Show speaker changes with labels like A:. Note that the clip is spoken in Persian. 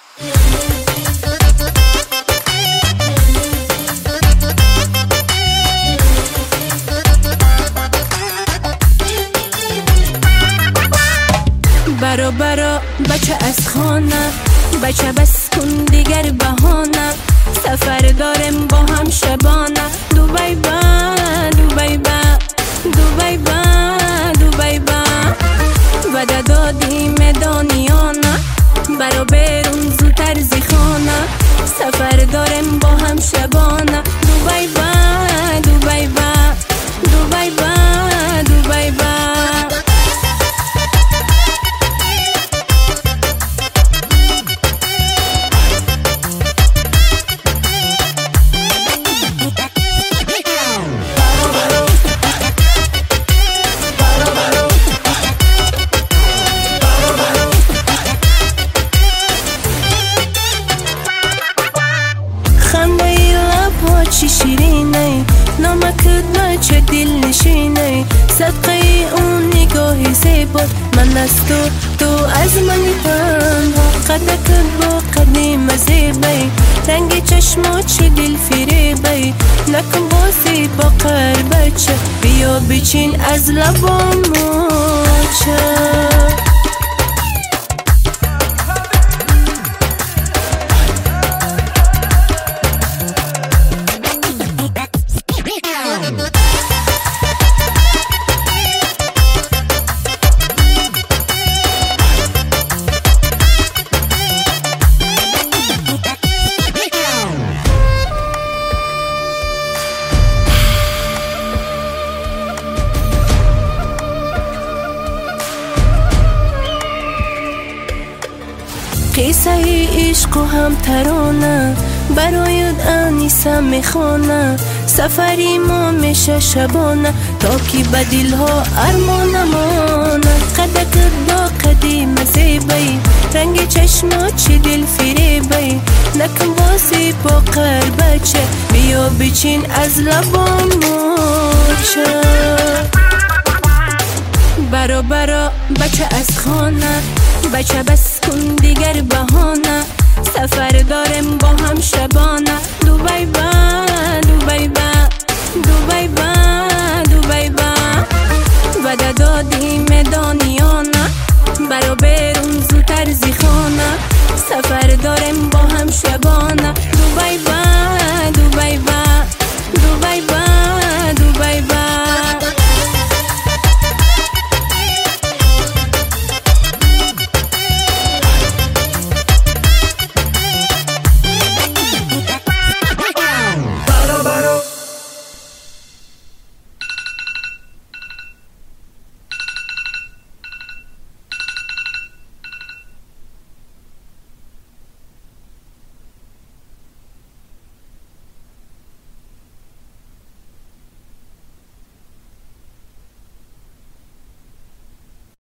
A: برا بچه از خانه، بچه بس کن دیگر بهانه، سفر دارم با هم شبانه. دوبی با دوبی با دوبی با دوبی با وعده دادیم دانیانه، برا بیرون زودتر زی خانه، سفر دارم با هم شبانه. دوبی با دوبی با دوبی با دوبی با چی شیرینه، نامکت بچه دل نشینه، صدقه اون نگاه زیبات، من از تو از منی تنها، قدکت با قدیم زیبه، رنگ چشمات چه دل فریبه، نکن بازی با قر بچه، بیا بچین از لبام موچه. قصه عشق و هم ترانه، برایت انیسه میخوانه، سفری ما میشه شبانه، تا که به دلها ارمان مانه، قدکت با قدیم زیبه، رنگ چشمات چه دل فریبه، نکن بازی با قر بچه، بیا بچین از لبام موچه. برا بچه از خانه، بچه بس کن دیگر بهانه، سفر دارم با هم شبانه. دوبی با دوبی با دوبی با دوبی با وعده دادیم دانیانه، برا بیرون زودتر زی خانه.